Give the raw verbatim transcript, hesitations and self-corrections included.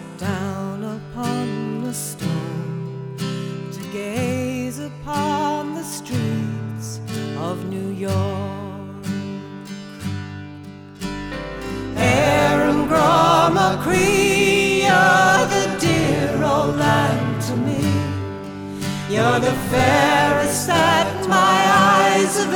down upon the stone to gaze upon the streets of New York. Arum Groma Cree, you're the dear old land to me. You're the fairest that my eyes have